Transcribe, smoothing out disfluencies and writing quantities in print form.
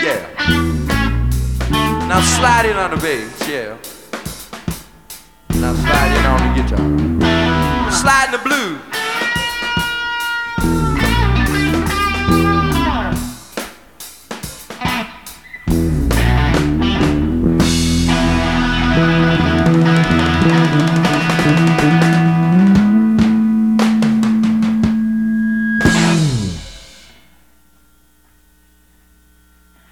Yeah. Now slide in on the bass, yeah. Now slide in on the guitar.